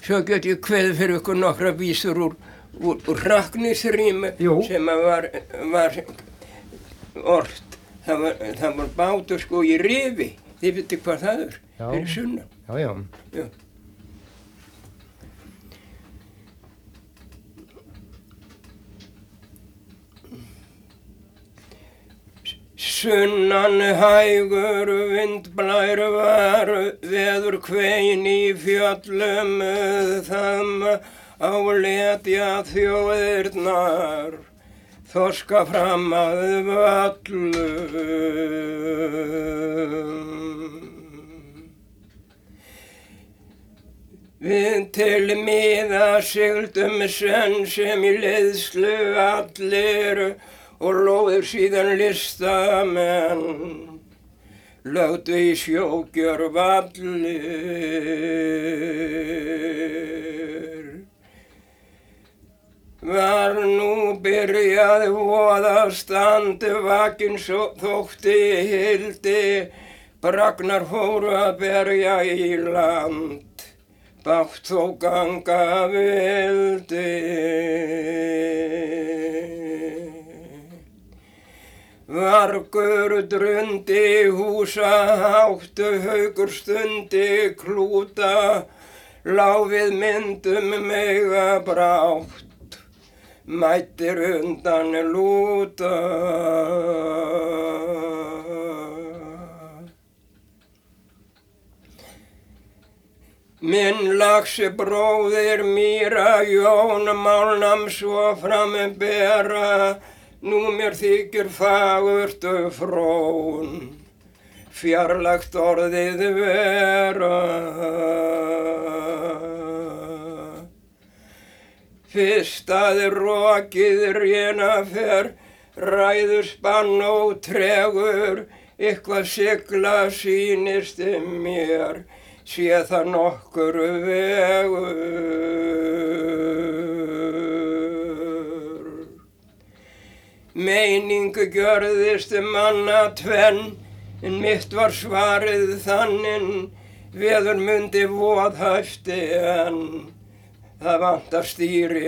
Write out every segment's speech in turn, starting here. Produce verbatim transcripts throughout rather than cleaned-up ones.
Svo get ég kveðið fyrir ykkur nokkra vísur úr, úr, úr Hraknisrími sem að var, var ort. Það var, það var bátur sko í Rifi. Þið viti hvað það er, Já. fyrir sunnan. Já, já. Já. Sunnan hægur vindblær var, veður kvein í fjöllum, það áletja þjóðirnar, þorska fram að völlum. Við til miða sigldum senn sem í leiðslu allir, og lóður síðan listamenn, lögðu í sjógjör vallir. Var nú byrjað voðastand, vakinn þótti hildi, bragnar fóru að berja í land, bágt þó ganga vildi. Vargur drundi húsa háttu, haugur stundi klúta, lá við myndum mega brátt, mættir undan lúta. Minn laxi bróðir Míra Jón málnam svo fram bera, nú mér þykir fagurt frón, fjarlægt orðið vera. Fyrst að rokið réna fer, ræður spann og tregur, eitthvað sigla sýnist mér, sé það nokkur vegur. Meining gjörðist manna tvenn, en mitt var svarið þannig, veður mundi voðhæfti en það vantar stýri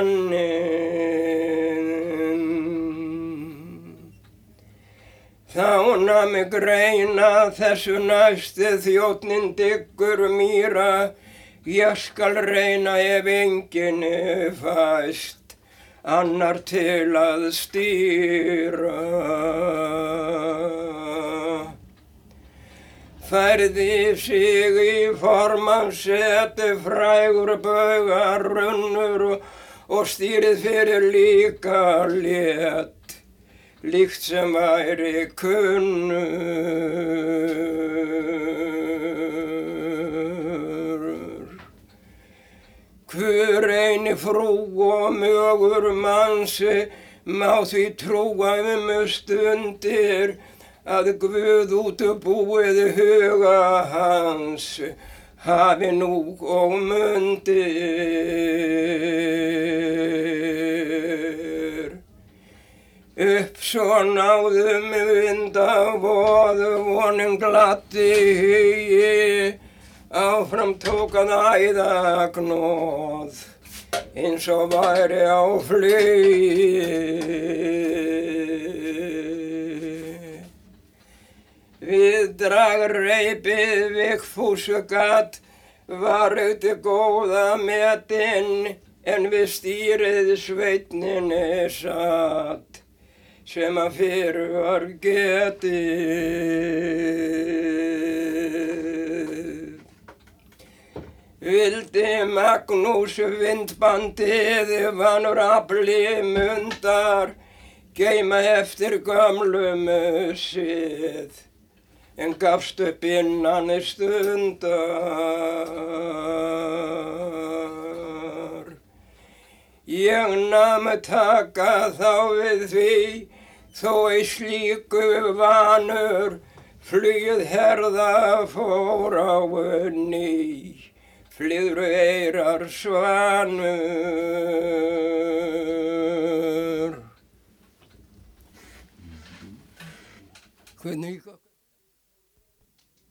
mannin. Þá nam greina þessu næsti þjónninn dyggur Míra, ég skal reyna ef enginn fæst, annar til að stýra. Færði sig í formannssetu, frægur baugarunnur og stýrið fyrir líka lét, líkt sem væri kunnur. Hver eini frú og mögur mansi má því trúa um stundir, að Guð útbúið huga hans hafi nú og mundir. Upp svo náðum vindavoð, vonin gladdi hugi, áfram tók að æða gnóð, eins og væri á flugi. Við dragreipið Vigfús gat, var auðvitað góða metinn, en við stýrið sveitninni satt, sem að fyrr var getið. Vildi Magnús vindbandið vanur afli mundar, geyma eftir gömlum sið, en gafst upp innan stundar. Ég nam taka þá við því, þó ei slíku vanur, flugið herða fór á ný, flyðru eyrar svanur. Hvernig